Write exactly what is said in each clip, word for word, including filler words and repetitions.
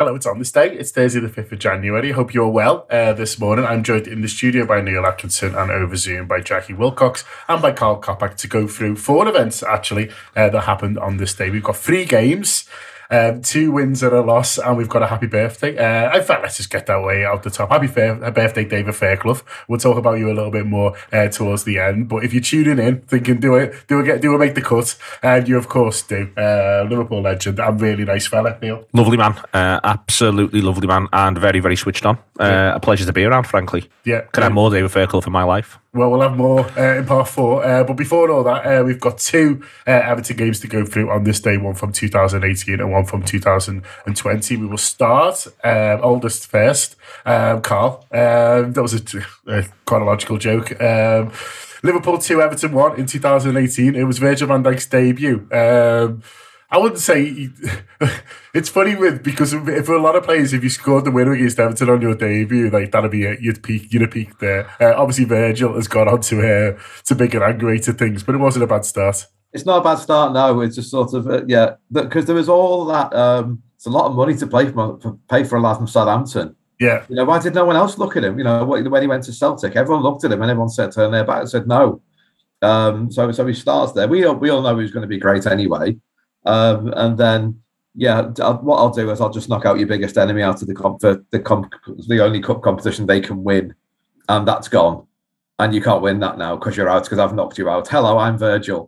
Hello, it's on this day. It's Thursday, the fifth of January. Hope you're well uh, this morning. I'm joined in the studio by Neil Atkinson and over Zoom by Jackie Wilcox and by Carl Kopak to go through four events, actually, uh, that happened on this day. We've got three games, um, two wins and a loss, and we've got a happy birthday. Uh, in fact, let's just get that way out the top. Happy fair, birthday, David Fairclough. We'll talk about you a little bit more uh, towards the end. But if you're tuning in, thinking, do it, do it, do it, make the cut, and uh, you, of course, do. Uh, Liverpool legend and really nice fella, Neil. Lovely man. Uh, absolutely lovely man, and very, very switched on. Uh, yeah. A pleasure to be around, frankly. Yeah. Can I have more David Fairclough in my life? Well, we'll have more uh, in part four. Uh, but before all that, uh, we've got two uh, Everton games to go through on this day, one from two thousand eighteen and one from two thousand twenty. We will start um, oldest first. Um, Carl, um, that was a, a chronological joke. Um, Liverpool two, Everton one in two thousand eighteen. It was Virgil van Dijk's debut. Um, I wouldn't say he, it's funny with because for a lot of players, if you scored the winner against Everton on your debut, like that'd be it. You'd peak, you'd have peaked there. Uh, obviously, Virgil has gone on to uh, to bigger and greater things, but it wasn't a bad start. It's not a bad start. No, it's just sort of uh, yeah, because there was all that. Um, it's a lot of money to play for, pay for a lad from Southampton. Yeah, you know, why did no one else look at him? You know, when he went to Celtic, everyone looked at him and everyone said turned their back and said no. Um, so so he starts there. We all, we all know he's going to be great anyway. Um, and then, yeah, I'll, what I'll do is I'll just knock out your biggest enemy out of the comp, the, the, comp, the only cup competition they can win, and that's gone. And you can't win that now because you're out, because I've knocked you out. Hello, I'm Virgil.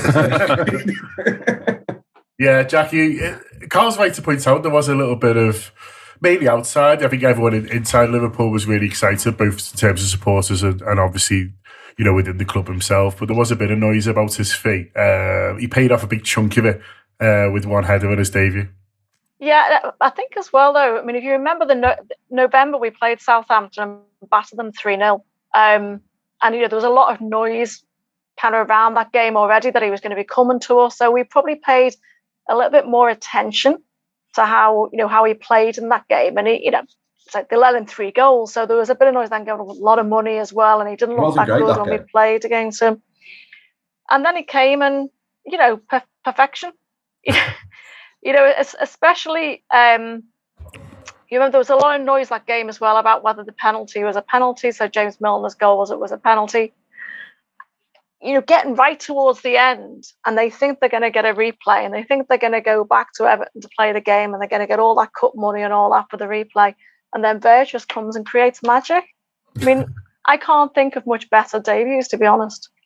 Yeah, Jackie, Carl's right to point out there was a little bit of, mainly outside. I think everyone inside Liverpool was really excited, both in terms of supporters and, and obviously, you know, within the club himself. But there was a bit of noise about his fee. Uh, he paid off a big chunk of it uh, with one header in his debut. Yeah, I think as well, though, I mean, if you remember the no- November we played Southampton and battered them three nil. Um, and, you know, there was a lot of noise kind of around that game already that he was going to be coming to us. So we probably paid a little bit more attention to how, you know, how he played in that game. And, he, you know, it's like they let him three goals. So there was a bit of noise then going, a lot of money as well. And he didn't look that good that when game. we played against him. And then he came and, you know, per- perfection. You know, especially, um, you remember there was a lot of noise that game as well about whether the penalty was a penalty. So James Milner's goal was it was a penalty. You know, getting right towards the end, and they think they're going to get a replay, and they think they're going to go back to Everton to play the game, and they're going to get all that cup money and all that for the replay. And then Virgil just comes and creates magic. I mean, I can't think of much better debuts, to be honest.